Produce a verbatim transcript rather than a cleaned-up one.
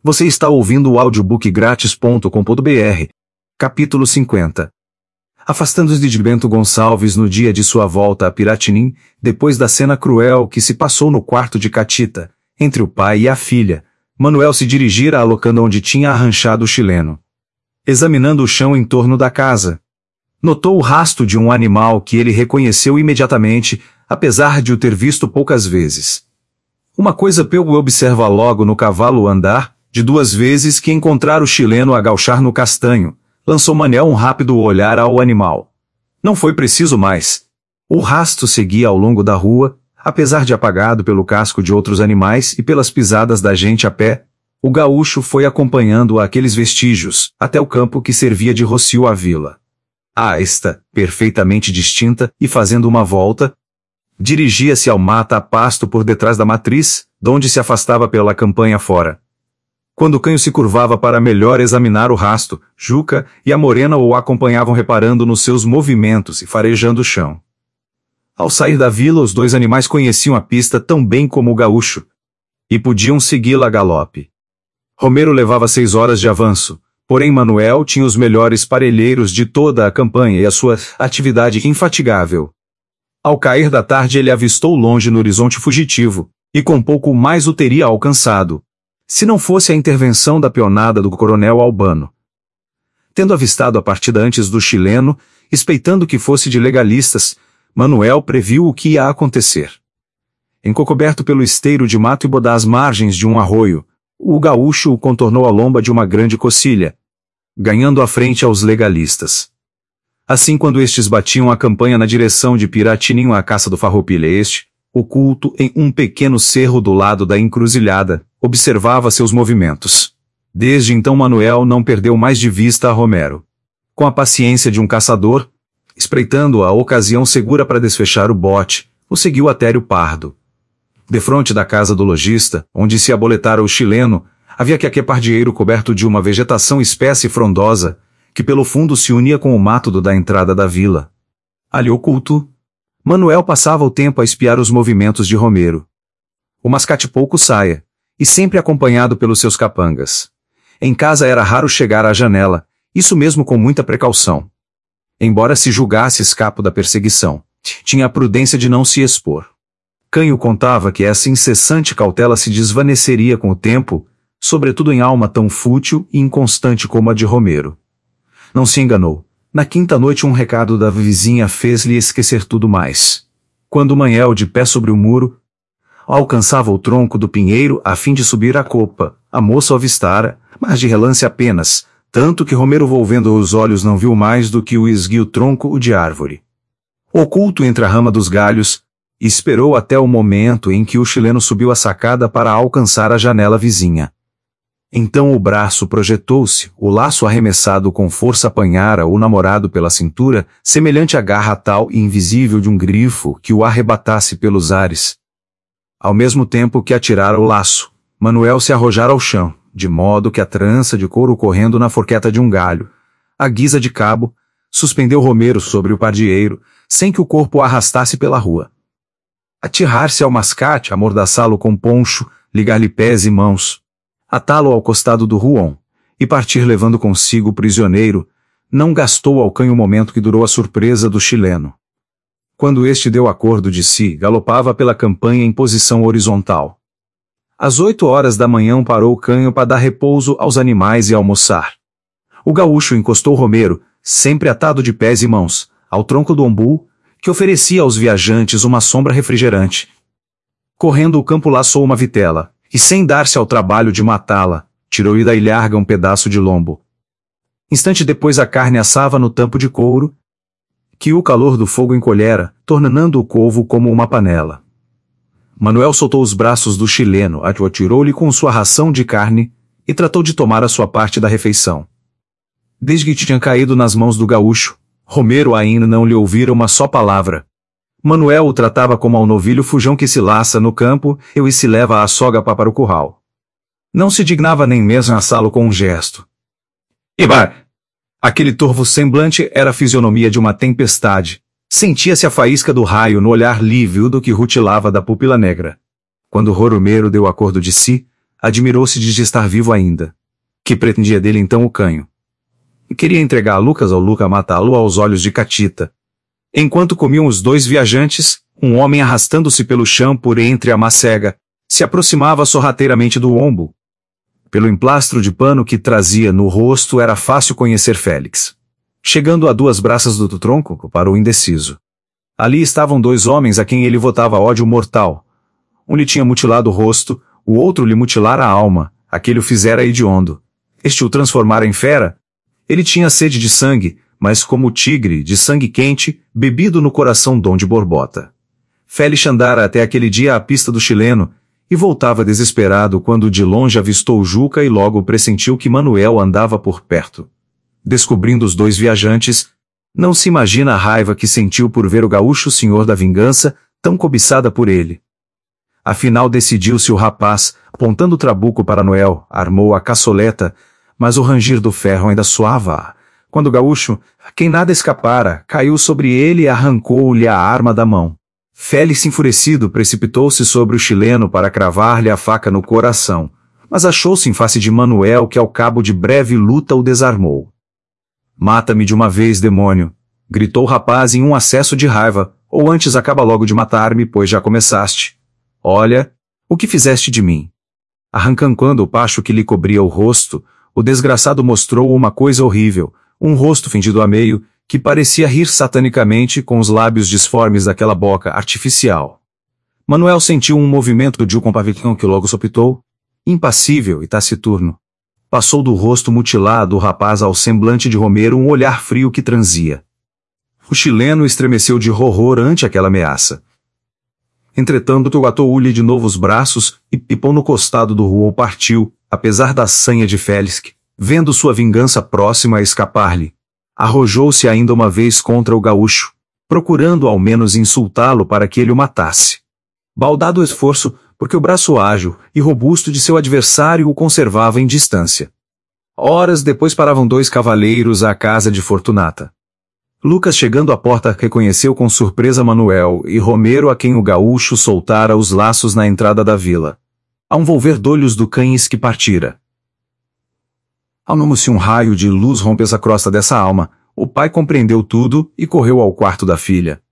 Você está ouvindo o audiobook grátis ponto com ponto br. Capítulo cinquenta. Afastando-se de Bento Gonçalves no dia de sua volta a Piratinim, depois da cena cruel que se passou no quarto de Catita, entre o pai e a filha, Manuel se dirigira à locanda onde tinha arranchado o chileno. Examinando o chão em torno da casa, notou o rastro de um animal que ele reconheceu imediatamente, apesar de o ter visto poucas vezes. Uma coisa pegou observa logo no cavalo andar, de duas vezes que encontrar o chileno a gauchar no castanho, lançou Manuel um rápido olhar ao animal. Não foi preciso mais. O rastro seguia ao longo da rua, apesar de apagado pelo casco de outros animais e pelas pisadas da gente a pé, o gaúcho foi acompanhando aqueles vestígios, até o campo que servia de rocio à vila. A esta, perfeitamente distinta, e fazendo uma volta, dirigia-se ao mata a pasto por detrás da matriz, donde se afastava pela campanha fora. Quando o canho se curvava para melhor examinar o rasto, Juca e a morena o acompanhavam reparando nos seus movimentos e farejando o chão. Ao sair da vila, os dois animais conheciam a pista tão bem como o gaúcho, e podiam segui-la a galope. Romero levava seis horas de avanço, porém Manuel tinha os melhores parelheiros de toda a campanha e a sua atividade infatigável. Ao cair da tarde ele avistou longe no horizonte fugitivo, e com pouco mais o teria alcançado, se não fosse a intervenção da peonada do coronel Albano. Tendo avistado a partida antes do chileno, espeitando que fosse de legalistas, Manuel previu o que ia acontecer. Encoberto pelo esteiro de mato e bodá às margens de um arroio, o gaúcho o contornou a lomba de uma grande cocilha, ganhando a frente aos legalistas. Assim, quando estes batiam a campanha na direção de Piratinim à caça do farroupilha, este, oculto em um pequeno cerro do lado da encruzilhada, observava seus movimentos. Desde então Manuel não perdeu mais de vista a Romero. Com a paciência de um caçador, espreitando a ocasião segura para desfechar o bote, o seguiu até Rio Pardo. Defronte da casa do lojista, onde se aboletara o chileno, havia que pardieiro coberto de uma vegetação espessa e frondosa, que pelo fundo se unia com o mato do da entrada da vila. Ali oculto, Manuel passava o tempo a espiar os movimentos de Romero. O mascate pouco saia, e sempre acompanhado pelos seus capangas. Em casa era raro chegar à janela, isso mesmo com muita precaução. Embora se julgasse escapo da perseguição, tinha a prudência de não se expor. Canho contava que essa incessante cautela se desvaneceria com o tempo, sobretudo em alma tão fútil e inconstante como a de Romero. Não se enganou. Na quinta noite um recado da vizinha fez-lhe esquecer tudo mais. Quando Manuel, de pé sobre o muro, alcançava o tronco do pinheiro a fim de subir a copa, a moça o avistara, mas de relance apenas, tanto que Romero, volvendo os olhos, não viu mais do que o esguio tronco de árvore. Oculto entre a rama dos galhos, esperou até o momento em que o chileno subiu a sacada para alcançar a janela vizinha. Então o braço projetou-se, o laço arremessado com força apanhara o namorado pela cintura, semelhante à garra tal e invisível de um grifo que o arrebatasse pelos ares. Ao mesmo tempo que atirara o laço, Manuel se arrojara ao chão, de modo que a trança de couro correndo na forqueta de um galho, à guisa de cabo, suspendeu Romero sobre o pardieiro, sem que o corpo o arrastasse pela rua. Atirar-se ao mascate, amordaçá-lo com poncho, ligar-lhe pés e mãos, atá-lo ao costado do ruon, e partir levando consigo o prisioneiro, não gastou ao canho o momento que durou a surpresa do chileno. Quando este deu acordo de si, galopava pela campanha em posição horizontal. Às oito horas da manhã parou o canho para dar repouso aos animais e almoçar. O gaúcho encostou Romero, sempre atado de pés e mãos, ao tronco do ombu, que oferecia aos viajantes uma sombra refrigerante. Correndo o campo laçou uma vitela, e sem dar-se ao trabalho de matá-la, tirou-lhe da ilharga um pedaço de lombo. Instante depois a carne assava no tampo de couro, que o calor do fogo encolhera, tornando o covo como uma panela. Manuel soltou os braços do chileno, atirou-lhe com sua ração de carne, e tratou de tomar a sua parte da refeição. Desde que tinha caído nas mãos do gaúcho, Romero ainda não lhe ouvira uma só palavra. Manuel o tratava como ao novilho fujão que se laça no campo e se leva a soga para o curral. Não se dignava nem mesmo assá-lo com um gesto. Iba! Aquele torvo semblante era a fisionomia de uma tempestade. Sentia-se a faísca do raio no olhar lívido que rutilava da pupila negra. Quando Romero deu acordo de si, admirou-se de estar vivo ainda. Que pretendia dele então o canho? Queria entregar a Lucas ao Luca matá-lo aos olhos de Catita. Enquanto comiam os dois viajantes, um homem arrastando-se pelo chão por entre a macega, se aproximava sorrateiramente do ombo. Pelo emplastro de pano que trazia no rosto era fácil conhecer Félix. Chegando a duas braças do tronco, parou indeciso. Ali estavam dois homens a quem ele votava ódio mortal. Um lhe tinha mutilado o rosto, o outro lhe mutilara a alma, aquele o fizera hediondo. Este o transformara em fera. Ele tinha sede de sangue, mas como o tigre, de sangue quente, bebido no coração Dom de Borbota. Félix andara até aquele dia à pista do chileno, e voltava desesperado quando de longe avistou Juca e logo pressentiu que Manuel andava por perto. Descobrindo os dois viajantes, não se imagina a raiva que sentiu por ver o gaúcho senhor da vingança, tão cobiçada por ele. Afinal decidiu-se o rapaz, apontando o trabuco para Noel, armou a caçoleta, mas o rangir do ferro ainda soava, quando o gaúcho, a quem nada escapara, caiu sobre ele e arrancou-lhe a arma da mão. Félix, enfurecido, precipitou-se sobre o chileno para cravar-lhe a faca no coração, mas achou-se em face de Manuel que ao cabo de breve luta o desarmou. «Mata-me de uma vez, demônio!» gritou o rapaz em um acesso de raiva, «ou antes acaba logo de matar-me, pois já começaste. Olha, o que fizeste de mim!» Arrancando o pacho que lhe cobria o rosto, o desgraçado mostrou uma coisa horrível, um rosto fendido a meio, que parecia rir satanicamente com os lábios disformes daquela boca artificial. Manuel sentiu um movimento de um compavição que logo sopitou, impassível e taciturno. Passou do rosto mutilado do rapaz ao semblante de Romero um olhar frio que transia. O chileno estremeceu de horror ante aquela ameaça. Entretanto, atou-lhe de novo os braços e pipou no costado do rua ou partiu, apesar da sanha de Félix, vendo sua vingança próxima a escapar-lhe. Arrojou-se ainda uma vez contra o gaúcho, procurando ao menos insultá-lo para que ele o matasse. Baldado o esforço, porque o braço ágil e robusto de seu adversário o conservava em distância. Horas depois paravam dois cavaleiros à casa de Fortunata. Lucas, chegando à porta, reconheceu com surpresa Manuel e Romero, a quem o gaúcho soltara os laços na entrada da vila. A um volver d'olhos do cães que partira. Como se um raio de luz rompesse a crosta dessa alma, o pai compreendeu tudo e correu ao quarto da filha.